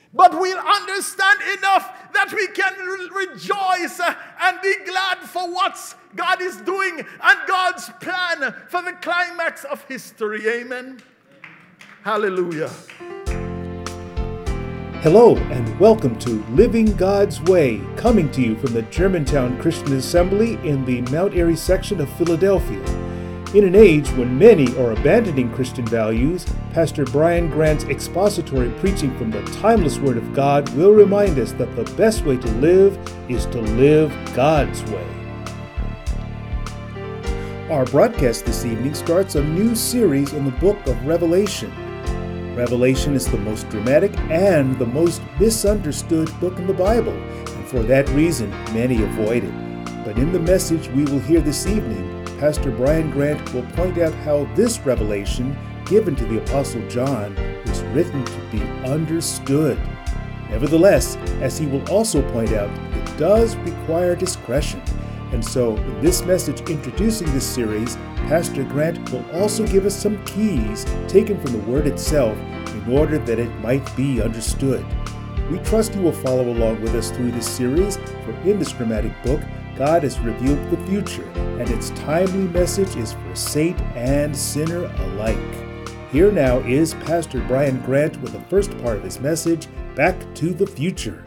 But we'll understand enough that we can rejoice and be glad for what God is doing and God's plan for the climax of history. Amen. Hallelujah. Hello and welcome to Living God's Way, coming to you from the Germantown Christian Assembly in the Mount Airy section of Philadelphia. In an age when many are abandoning Christian values, Pastor Brian Grant's expository preaching from the timeless Word of God will remind us that the best way to live is to live God's way. Our broadcast this evening starts a new series in the book of Revelation. Revelation is the most dramatic and the most misunderstood book in the Bible, and for that reason, many avoid it. But in the message we will hear this evening, Pastor Brian Grant will point out how this revelation given to the Apostle John was written to be understood. Nevertheless, as he will also point out, it does require discretion. And so, in this message introducing this series, Pastor Grant will also give us some keys taken from the Word itself in order that it might be understood. We trust you will follow along with us through this series, for in this dramatic book, God has revealed the future, and its timely message is for saint and sinner alike. Here now is Pastor Brian Grant with the first part of his message, Back to the Future.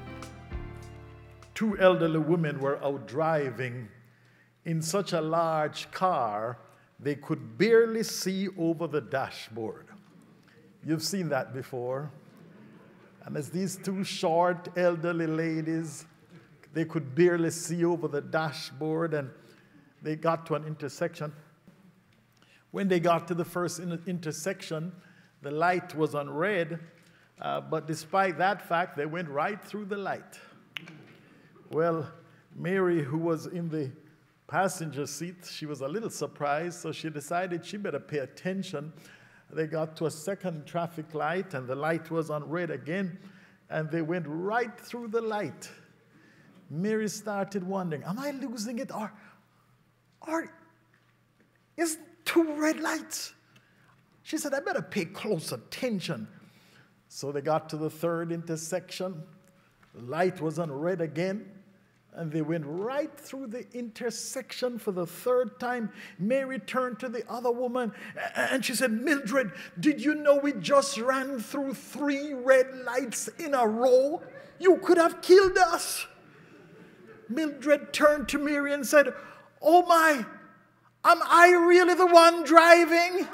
Two elderly women were out driving in such a large car, they could barely see over the dashboard. You've seen that before. And as these two short elderly ladies, they could barely see over the dashboard, and they got to an intersection. When they got to the first intersection, the light was on red, but despite that fact, they went right through the light. Well, Mary, who was in the passenger seat, she was a little surprised, so she decided she better pay attention. They got to a second traffic light, and the light was on red again, and they went right through the light. Mary started wondering, am I losing it, or is two red lights? She said, I better pay close attention. So they got to the third intersection. The light was on red again, and they went right through the intersection for the third time. Mary turned to the other woman, and she said, Mildred, did you know we just ran through 3 red lights in a row? You could have killed us. Mildred turned to Mary and said, oh my, am I really the one driving?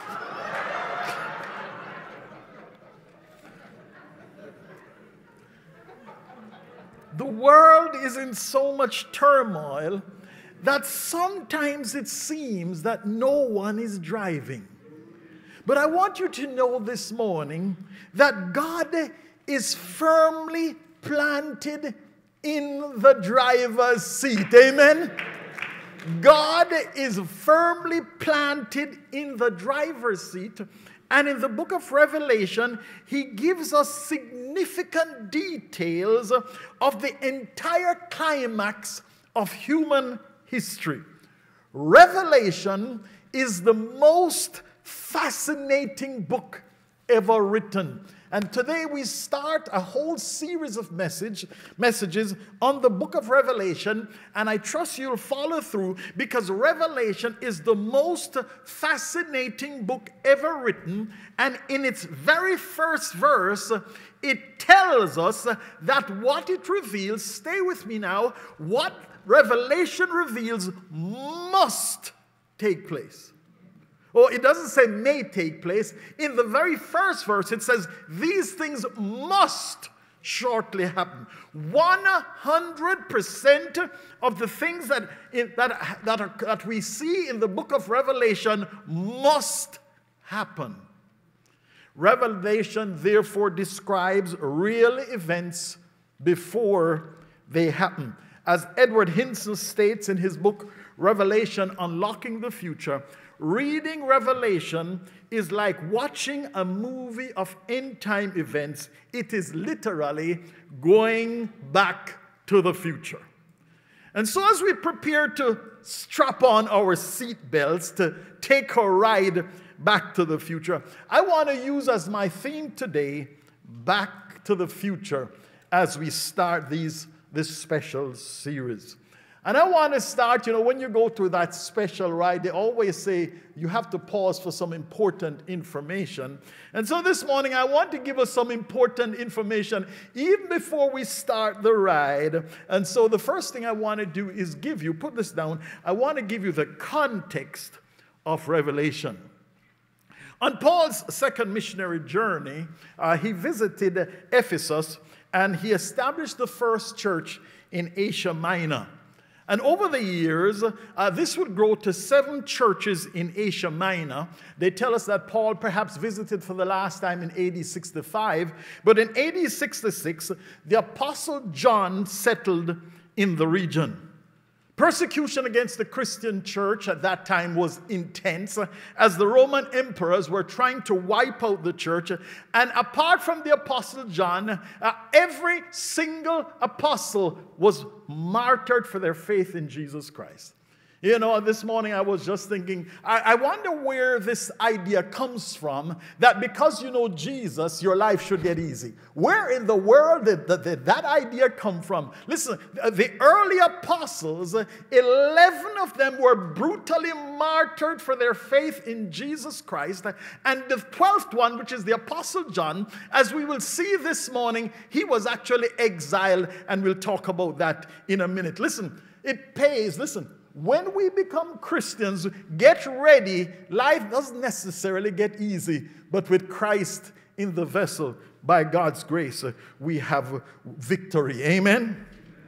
The world is in so much turmoil that sometimes it seems that no one is driving. But I want you to know this morning that God is firmly planted in the driver's seat. Amen? God is firmly planted in the driver's seat. And in the book of Revelation, he gives us significant details of the entire climax of human history. Revelation is the most fascinating book ever written. And today we start a whole series of messages on the book of Revelation, and I trust you'll follow through, because Revelation is the most fascinating book ever written, and in its very first verse, it tells us that what it reveals, stay with me now, what Revelation reveals must take place. Or it doesn't say may take place. In the very first verse, it says these things must shortly happen. 100% of the things that we see in the book of Revelation must happen. Revelation, therefore, describes real events before they happen. As Edward Hinson states in his book, Revelation, Unlocking the Future, reading Revelation is like watching a movie of end-time events. It is literally going back to the future. And so as we prepare to strap on our seat belts to take a ride back to the future, I want to use as my theme today, Back to the future as we start this special series. And I want to start, when you go through that special ride, they always say you have to pause for some important information. And so this morning, I want to give us some important information even before we start the ride. And so the first thing I want to do is put this down, I want to give you the context of Revelation. On Paul's second missionary journey, he visited Ephesus and he established the first church in Asia Minor. And over the years, this would grow to 7 churches in Asia Minor. They tell us that Paul perhaps visited for the last time in AD 65. But in AD 66, the Apostle John settled in the region. Persecution against the Christian church at that time was intense as the Roman emperors were trying to wipe out the church. And apart from the Apostle John, every single apostle was martyred for their faith in Jesus Christ. This morning I was just thinking, I wonder where this idea comes from, that because you know Jesus, your life should get easy. Where in the world did that idea come from? Listen, the early apostles, 11 of them were brutally martyred for their faith in Jesus Christ. And the 12th one, which is the Apostle John, as we will see this morning, he was actually exiled, and we'll talk about that in a minute. Listen, it pays, when we become Christians, get ready. Life doesn't necessarily get easy, but with Christ in the vessel, by God's grace, we have victory. Amen?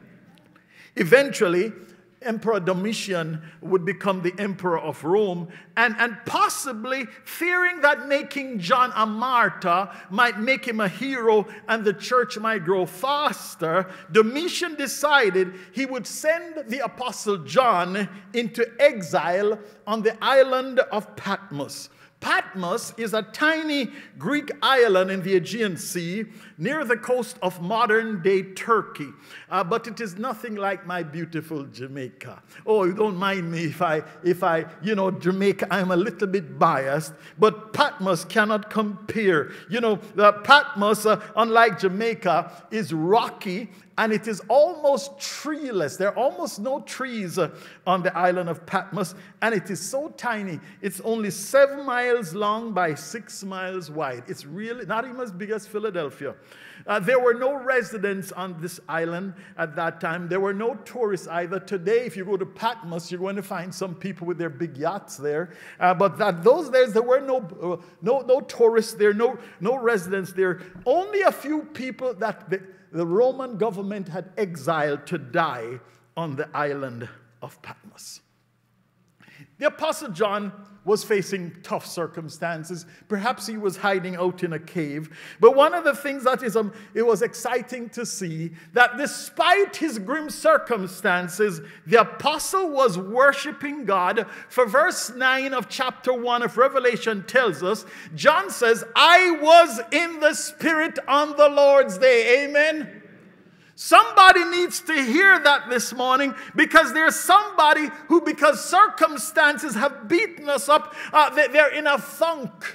Eventually, Emperor Domitian would become the emperor of Rome, and possibly fearing that making John a martyr might make him a hero and the church might grow faster, Domitian decided he would send the Apostle John into exile on the island of Patmos. Patmos is a tiny Greek island in the Aegean Sea near the coast of modern-day Turkey. But it is nothing like my beautiful Jamaica. Oh, you don't mind me if I, Jamaica, I'm a little bit biased, but Patmos cannot compare. Patmos, unlike Jamaica, is rocky, and it is almost treeless. There are almost no trees on the island of Patmos, and it is so tiny. It's only 7 miles long by 6 miles wide. It's really not even as big as Philadelphia. There were no residents on this island at that time. There were no tourists either. Today, if you go to Patmos, you're going to find some people with their big yachts there. But those days, there were no tourists there, no residents there. Only a few people that the Roman government had exiled to die on the island of Patmos. The Apostle John was facing tough circumstances. Perhaps he was hiding out in a cave. But one of the things that it was exciting to see, that despite his grim circumstances, the apostle was worshiping God. For verse 9 of chapter 1 of Revelation tells us, John says, I was in the Spirit on the Lord's day. Amen. Somebody needs to hear that this morning, because there's somebody who, because circumstances have beaten us up, they're in a funk.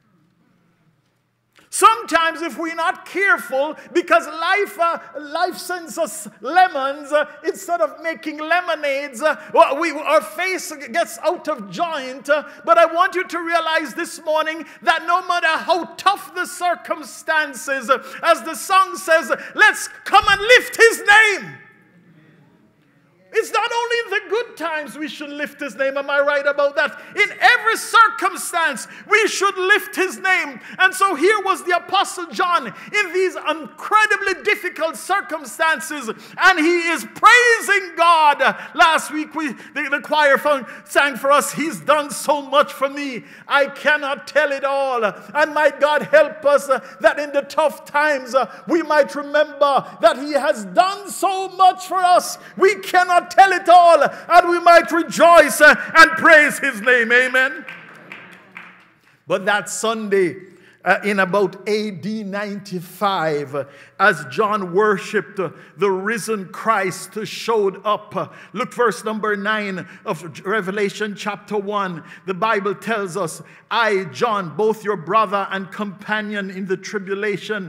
Sometimes if we're not careful, because life sends us lemons, instead of making lemonades, our face gets out of joint. But I want you to realize this morning that no matter how tough the circumstances, as the song says, let's come and lift his name. It's not only in the good times we should lift his name. Am I right about that? In every circumstance, we should lift his name. And so here was the Apostle John in these incredibly difficult circumstances, and he is praising God. Last week, the choir sang for us, he's done so much for me, I cannot tell it all. And my God, help us that in the tough times, we might remember that he has done so much for us. We cannot tell it all, and we might rejoice and praise his name. Amen. But that Sunday, in about AD 95, as John worshipped the risen Christ showed up. Look, verse number 9 of Revelation chapter 1. The Bible tells us, I, John, both your brother and companion in the tribulation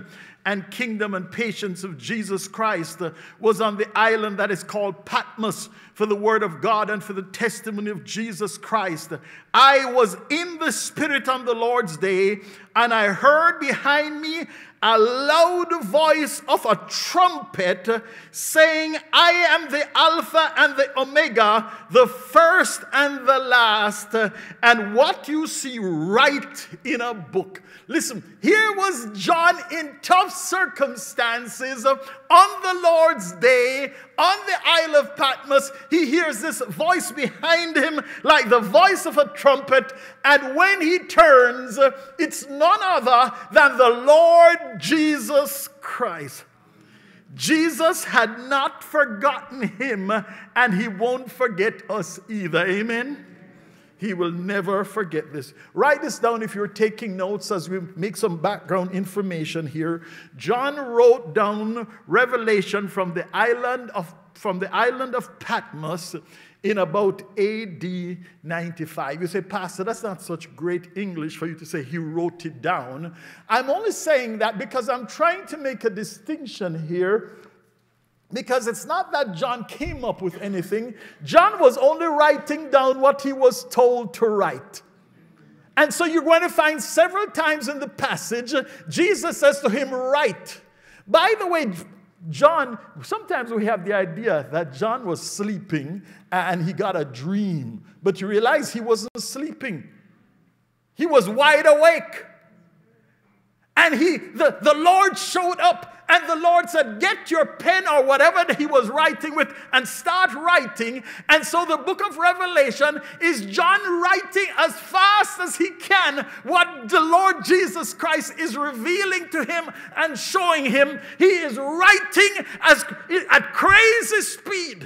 and kingdom and patience of Jesus Christ was on the island that is called Patmos for the word of God and for the testimony of Jesus Christ. I was in the Spirit on the Lord's day, and I heard behind me a loud voice of a trumpet saying, I am the Alpha and the Omega, the first and the last. And what you see, write in a book. Listen, here was John in tough circumstances on the Lord's day on the Isle of Patmos. He hears this voice behind him like the voice of a trumpet. And when he turns, it's none other than the Lord Jesus Christ. Jesus had not forgotten him, and he won't forget us either. Amen? He will never forget this. Write this down if you're taking notes as we make some background information here. John wrote down Revelation from the island of Patmos in about AD 95. You say, Pastor, that's not such great English for you to say he wrote it down. I'm only saying that because I'm trying to make a distinction here, because it's not that John came up with anything. John was only writing down what he was told to write. And so you're going to find several times in the passage, Jesus says to him, write. By the way, John, sometimes we have the idea that John was sleeping and he got a dream. But you realize he wasn't sleeping. He was wide awake. And the Lord showed up, and the Lord said, get your pen or whatever that he was writing with and start writing. And so the book of Revelation is John writing as fast as he can what the Lord Jesus Christ is revealing to him and showing him. He is writing at crazy speed.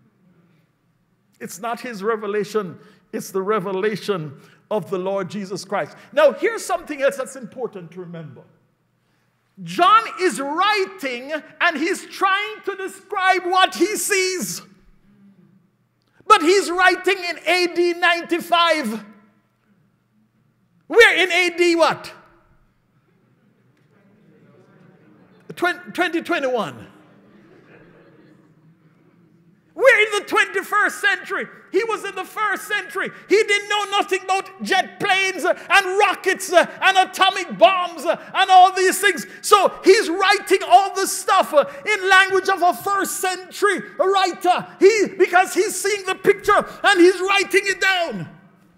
It's not his revelation, it's the revelation of the Lord Jesus Christ. Now, here's something else that's important to remember. John is writing and he's trying to describe what he sees. But he's writing in AD 95. We're in AD what? 2021. We're in the 21st century. He was in the first century. He didn't know nothing about jet planes and rockets and atomic bombs and all these things. So he's writing all this stuff in language of a first century writer. Because he's seeing the picture and he's writing it down.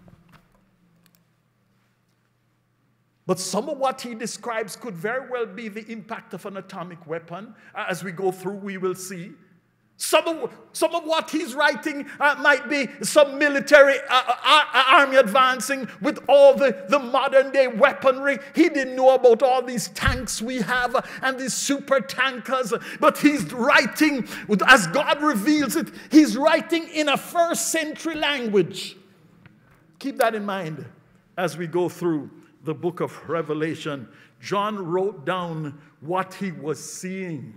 But some of what he describes could very well be the impact of an atomic weapon. As we go through, we will see. Some of what he's writing might be some military army advancing with all the modern day weaponry. He didn't know about all these tanks we have and these super tankers. But he's writing, as God reveals it, he's writing in a first century language. Keep that in mind as we go through the book of Revelation. John wrote down what he was seeing.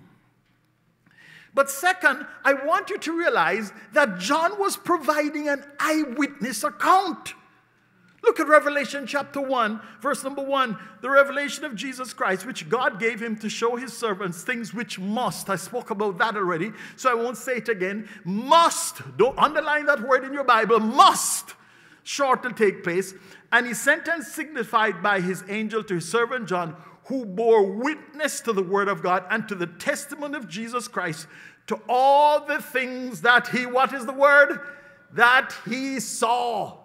But second, I want you to realize that John was providing an eyewitness account. Look at Revelation chapter 1, verse number 1. The revelation of Jesus Christ, which God gave him to show his servants things which must. I spoke about that already, so I won't say it again. Must. Don't underline that word in your Bible. Must shortly take place. And he sent and signified by his angel to his servant John, who bore witness to the word of God and to the testimony of Jesus Christ, to all the things that he, what is the word? That he saw.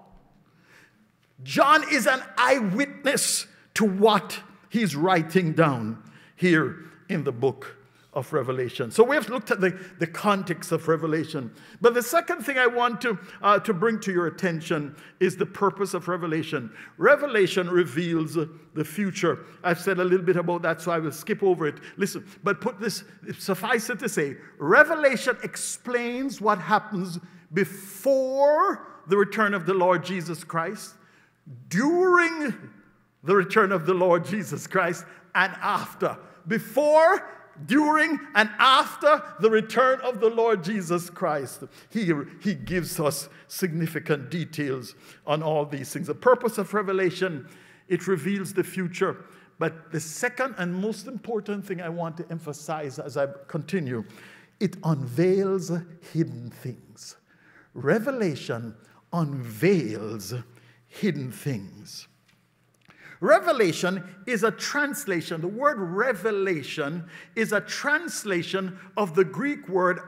John is an eyewitness to what he's writing down here in the book of Revelation. So we have looked at the context of Revelation. But the second thing I want to bring to your attention is the purpose of Revelation. Revelation reveals the future. I've said a little bit about that, so I will skip over it. Listen, but suffice it to say, Revelation explains what happens before the return of the Lord Jesus Christ, during the return of the Lord Jesus Christ, and after. Before, during, and after the return of the Lord Jesus Christ. He gives us significant details on all these things. The purpose of Revelation, it reveals the future. But the second and most important thing I want to emphasize as I continue, it unveils hidden things. Revelation unveils hidden things. Revelation is a translation. The word revelation is a translation of the Greek word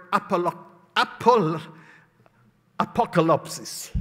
apocalypsis.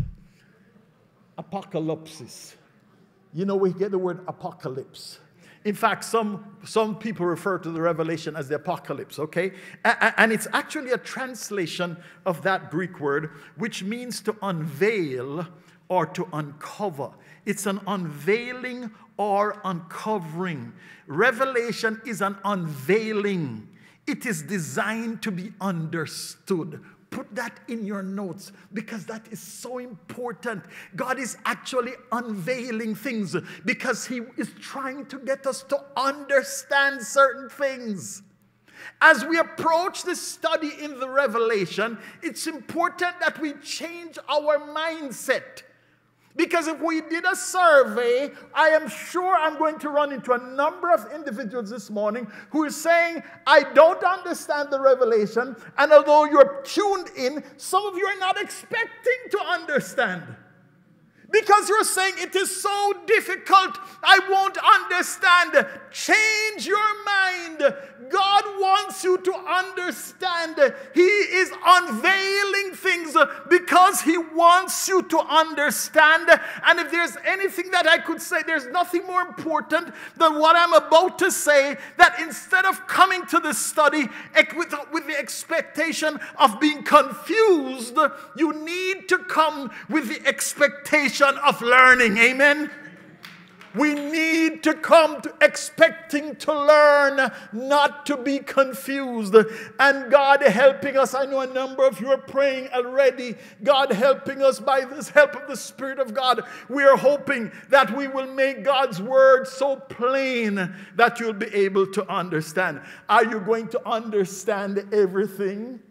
Apocalypsis. You know, we get the word apocalypse. In fact, some people refer to the revelation as the apocalypse, okay? And it's actually a translation of that Greek word, which means to unveil or to uncover. It's an unveiling or uncovering. Revelation is an unveiling. It is designed to be understood. Put that in your notes because that is so important. God is actually unveiling things because He is trying to get us to understand certain things. As we approach this study in the Revelation, it's important that we change our mindset. Because if we did a survey, I am sure I'm going to run into a number of individuals this morning who are saying, I don't understand the revelation. And although you're tuned in, some of you are not expecting to understand. Because you're saying it is so difficult, I won't understand. Change your mind. God wants you to understand. He is unveiling things because He wants you to understand. And if there's anything that I could say, there's nothing more important than what I'm about to say, that instead of coming to this study with the expectation of being confused, you need to come with the expectation of learning. Amen. We need to come to expecting to learn, not to be confused. And God helping us. I know a number of you are praying already. God helping us by this help of the Spirit of God. We are hoping that we will make God's word so plain that you'll be able to understand. Are you going to understand everything?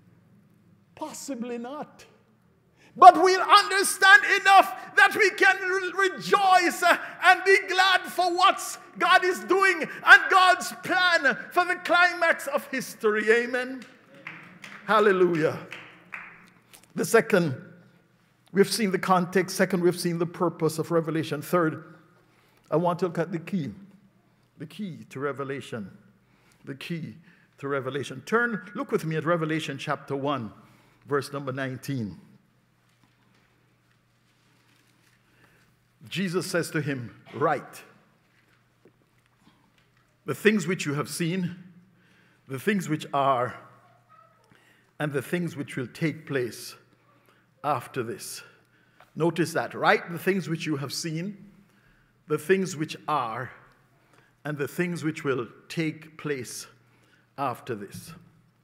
Possibly not. But we'll understand enough that we can rejoice and be glad for what God is doing and God's plan for the climax of history. Amen. Hallelujah. The second, we've seen the context. Second, we've seen the purpose of Revelation. Third, I want to look at the key to Revelation. The key to Revelation. Look with me at Revelation chapter 1, verse number 19. Jesus says to him, write, the things which you have seen, the things which are, and the things which will take place after this. Notice that. Write the things which you have seen, the things which are, and the things which will take place after this.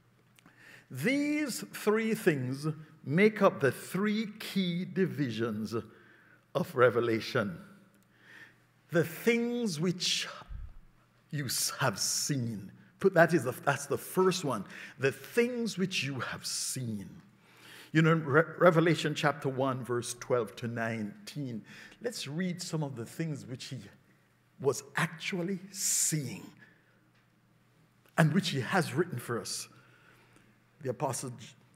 These three things make up the three key divisions of Revelation. The things which you have seen. That's the first one. The things which you have seen. You know, Revelation chapter 1, verse 12 to 19. Let's read some of the things which he was actually seeing and which he has written for us. The Apostle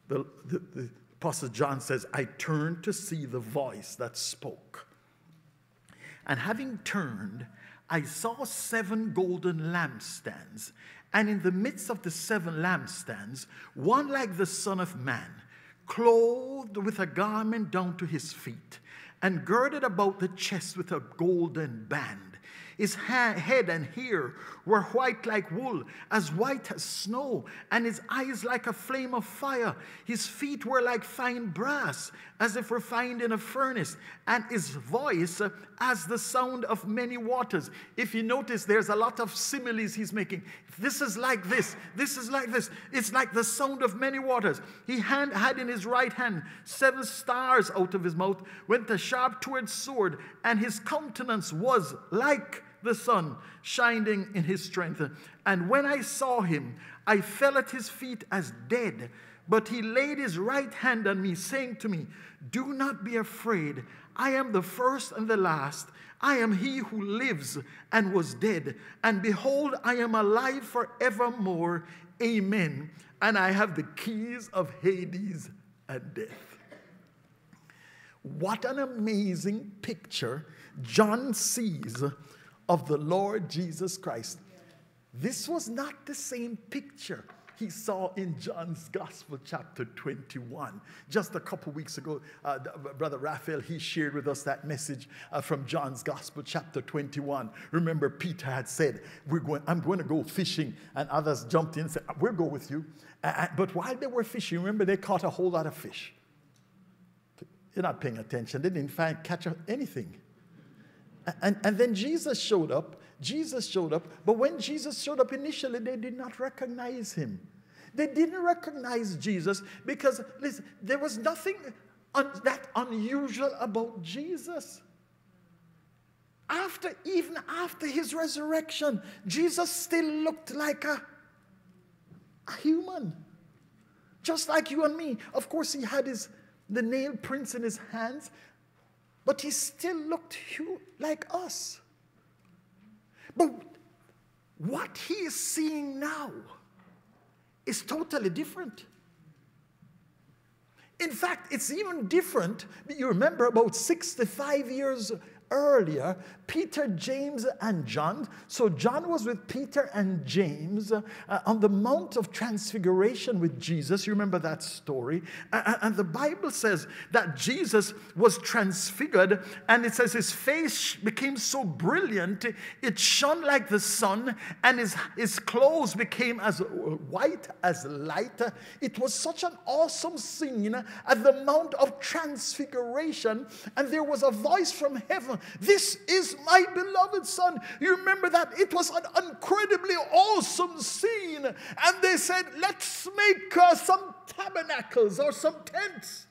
John says, I turned to see the voice that spoke. And having turned, I saw 7 golden lampstands. And in the midst of the 7 lampstands, one like the Son of Man, clothed with a garment down to his feet, and girded about the chest with a golden band. His head and hair were white like wool, as white as snow, and his eyes like a flame of fire. His feet were like fine brass, as if refined in a furnace, and his voice as the sound of many waters. If you notice, there's a lot of similes he's making. This is like this. This is like this. It's like the sound of many waters. He had in his right hand 7 stars out of his mouth, went a sharp two-edged sword, and his countenance was like the sun shining in his strength. And when I saw him, I fell at his feet as dead. But he laid his right hand on me, saying to me, do not be afraid. I am the first and the last. I am he who lives and was dead. And behold, I am alive forevermore. Amen. And I have the keys of Hades and death. What an amazing picture John sees of the Lord Jesus Christ. This was not the same picture he saw in John's Gospel, chapter 21. Just a couple weeks ago, Brother Raphael, he shared with us that message from John's Gospel, chapter 21. Remember, Peter had said, I'm going to go fishing, and others jumped in and said, we'll go with you. But while they were fishing, remember, they caught a whole lot of fish. You're not paying attention. They didn't catch anything. And then Jesus showed up. But when Jesus showed up initially, they did not recognize him. They didn't recognize Jesus because, listen, there was nothing that unusual about Jesus. Even after his resurrection, Jesus still looked like a human, just like you and me. Of course, he had the nail prints in his hands, but he still looked like us. But what he is seeing now is totally different. In fact, it's even different. You remember about 65 years earlier, Peter, James, and John. So John was with Peter and James on the Mount of Transfiguration with Jesus. You remember that story? And the Bible says that Jesus was transfigured, and it says his face became so brilliant, it shone like the sun, and his clothes became as white as light. It was such an awesome scene at the Mount of Transfiguration, and there was a voice from heaven, "This is my beloved Son." You remember that? It was an incredibly awesome scene. And they said, let's make some tabernacles or some tents.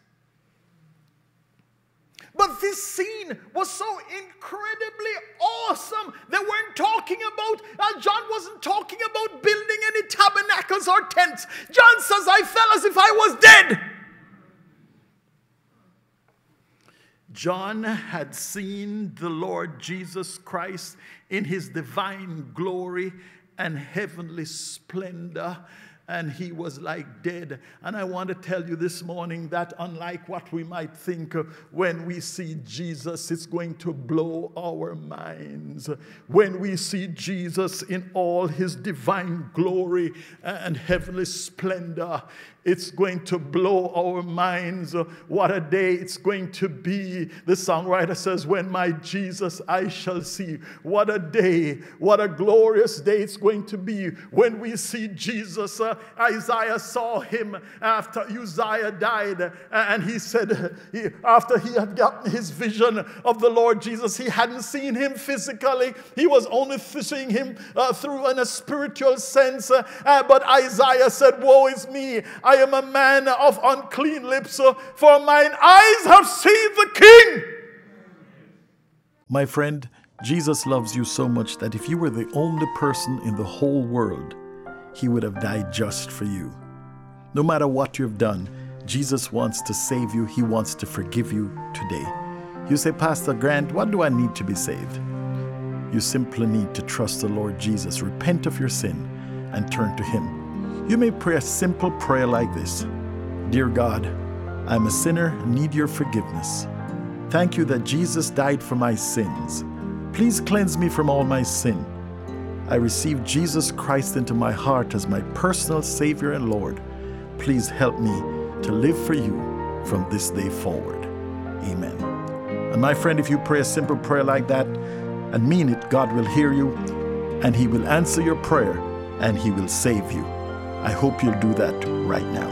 But this scene was so incredibly awesome. They weren't talking about, John wasn't talking about building any tabernacles or tents. John says, I felt as if I was dead. John had seen the Lord Jesus Christ in his divine glory and heavenly splendor, and he was like dead. And I want to tell you this morning that unlike what we might think when we see Jesus, it's going to blow our minds. When we see Jesus in all his divine glory and heavenly splendor, it's going to blow our minds. What a day it's going to be. The songwriter says, when my Jesus I shall see. What a day, what a glorious day it's going to be when we see Jesus. Isaiah saw him after Uzziah died, and he said, after he had gotten his vision of the Lord Jesus, he hadn't seen him physically. He was only seeing him through in a spiritual sense. But Isaiah said, woe is me, I am a man of unclean lips, for mine eyes have seen the King. My friend, Jesus loves you so much that if you were the only person in the whole world, he would have died just for you. No matter what you've done, Jesus wants to save you. He wants to forgive you today. You say, Pastor Grant, what do I need to be saved? You simply need to trust the Lord Jesus, repent of your sin, and turn to him. You may pray a simple prayer like this. Dear God, I'm a sinner, need your forgiveness. Thank you that Jesus died for my sins. Please cleanse me from all my sin. I receive Jesus Christ into my heart as my personal Savior and Lord. Please help me to live for you from this day forward. Amen. And my friend, if you pray a simple prayer like that and mean it, God will hear you, and he will answer your prayer, and he will save you. I hope you'll do that right now.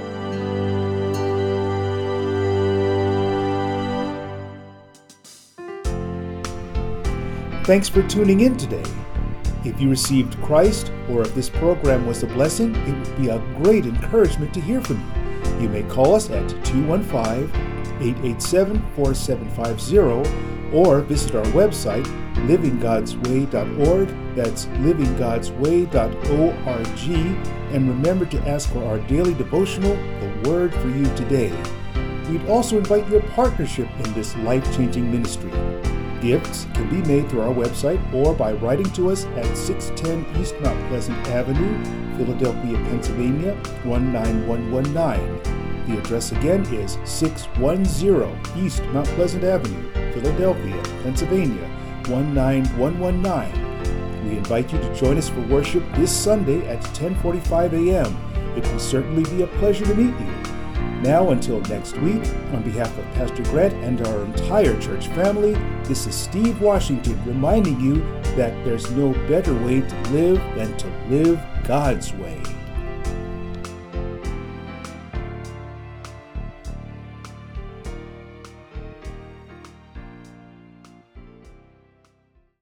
Thanks for tuning in today. If you received Christ, or if this program was a blessing, it would be a great encouragement to hear from you. You may call us at 215-887-4750 or visit our website livinggodsway.org. That's livinggodsway.org. And remember to ask for our daily devotional, The Word for You Today. We'd also invite your partnership in this life-changing ministry. Gifts can be made through our website or by writing to us at 610 East Mount Pleasant Avenue, Philadelphia, Pennsylvania, 19119. The address again is 610 East Mount Pleasant Avenue, Philadelphia, Pennsylvania, 19119. We invite you to join us for worship this Sunday at 10:45 a.m. It will certainly be a pleasure to meet you. Now, until next week, on behalf of Pastor Grant and our entire church family, this is Steve Washington reminding you that there's no better way to live than to live God's way.